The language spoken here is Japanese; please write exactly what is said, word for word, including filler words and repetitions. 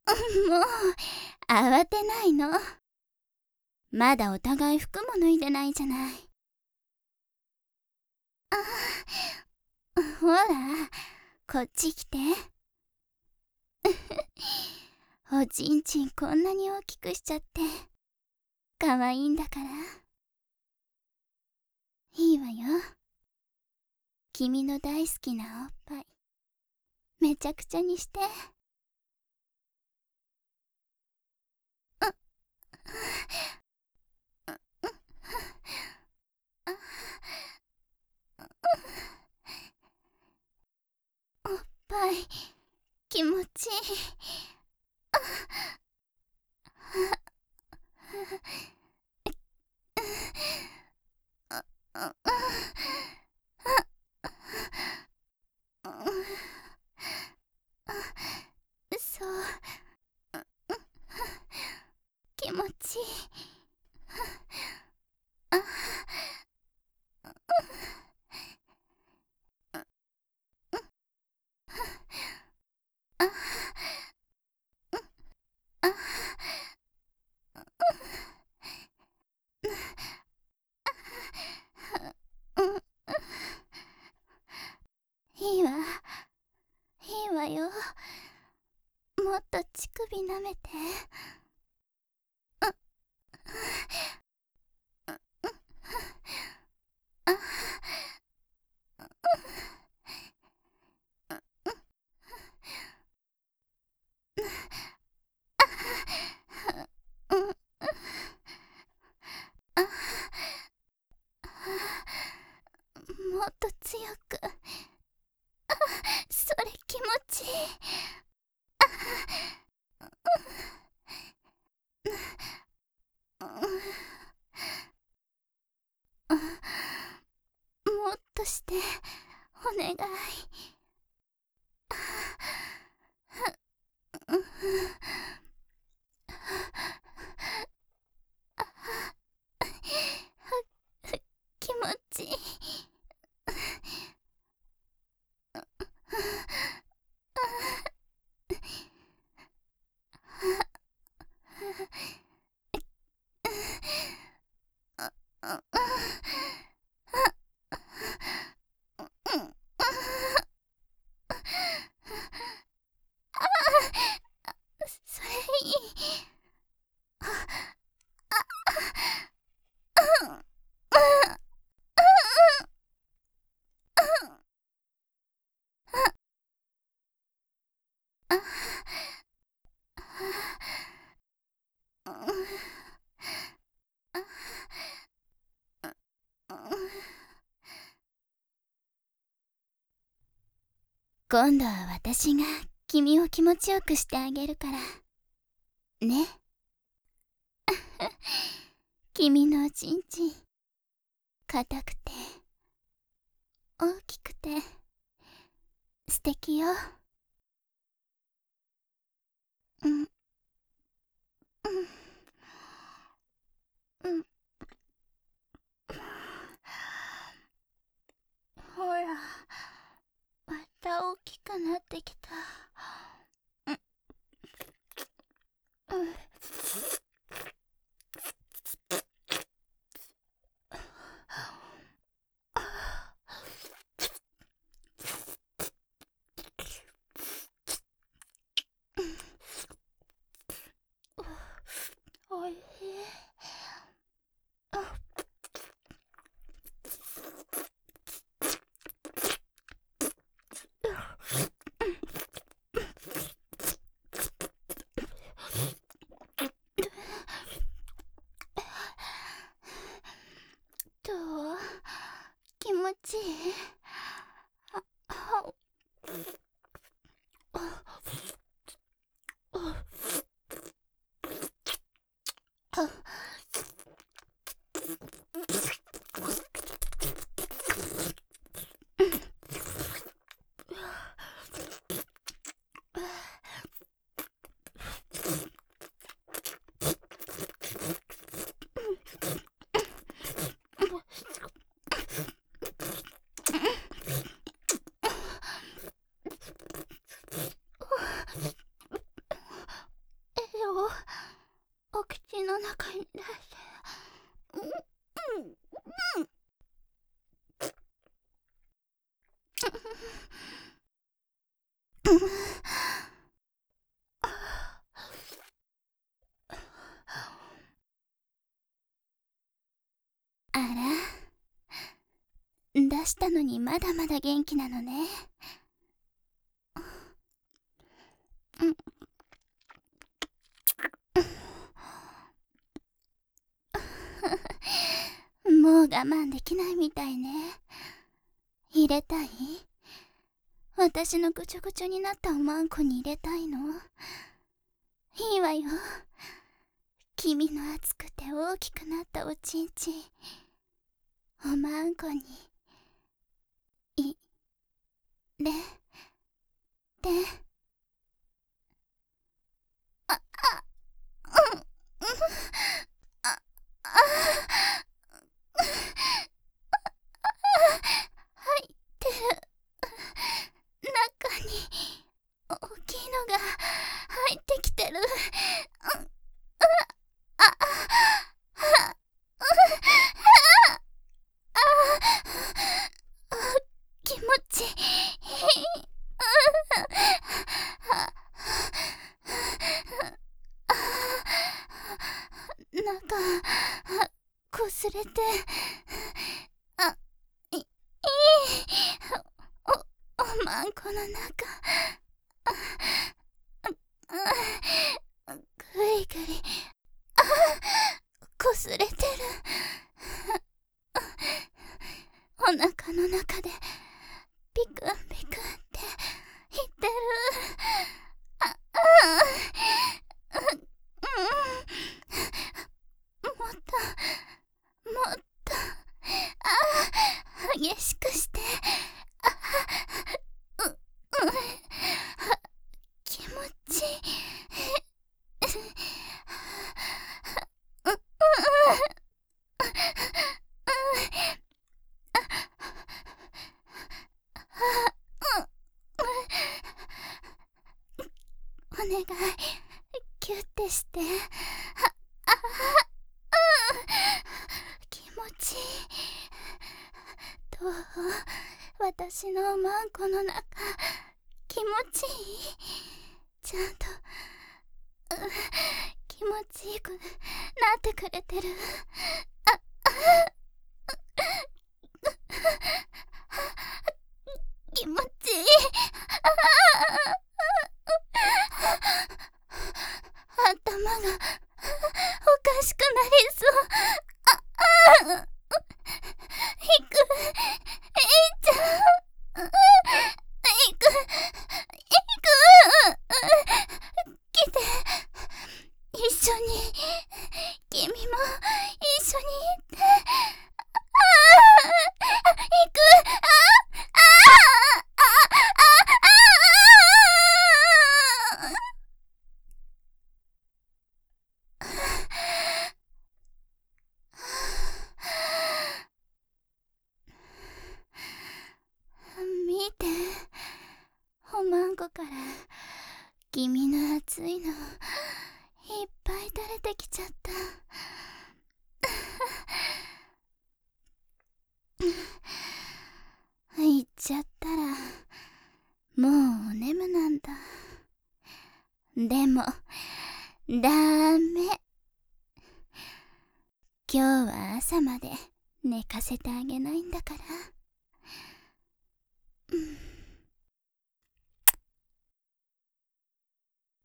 もう慌てないの。まだお互い服も脱いでないじゃない。あ、ほらこっち来て。おちんちんこんなに大きくしちゃってかわいいんだから。いいわよ。君の大好きなおっぱいめちゃくちゃにして。おっぱい気持ちいい。そう、気持ちいい。いいわ、いいわよ。もっと乳首舐めて。もっと強く。それ気持ちいい。もっとしてお願い。気持ちいい。それいい。今度は私が君を気持ちよくしてあげるからね。君のおちんちん硬くて大きくて素敵よ。うんうんうん。ほらまた大きくなってきた。うんうん。おいしい。 中に出して。うんうんうんあら、出したのにまだまだ元気なのね。もう我慢できないみたいね。入れたい？私のぐちょぐちょになったおまんこに入れたいの？いいわよ。君の熱くて大きくなったおちんちん、おまんこに入れて。あ、あ、うん、うん、あ、あ、入ってる。中に大きいのが入ってきてる。うん、あ、あ、あ、気持ちいい。なんかこすれて、あ、いいお、おまんこの中、ぐりぐり、あ、こすれてる。お腹の中でピクンピクンって言ってる。あ、あ、うん、もっともっと、あ、激しくして。あ、う、うん、気持ちいい。う、うん、お願い、キュッてして。あ、あ、気持ちいい。どう？私のおまんこの中、気持ちいい？ちゃんと、うん、気持ちいいくなってくれてる？あ、あ、気持ちいい。頭がおかしくなりそう。あ、あ、ひく、えいちゃん、ひく、ひく、来て、一緒に、君も一緒に行って。あ、ひく、あ、あ、あ、あ、見て、おまんこから君の熱いのいっぱい垂れてきちゃった。行っちゃったらもうお眠なんだ。でもダメ、今日は朝まで寝かせてあげないんだから。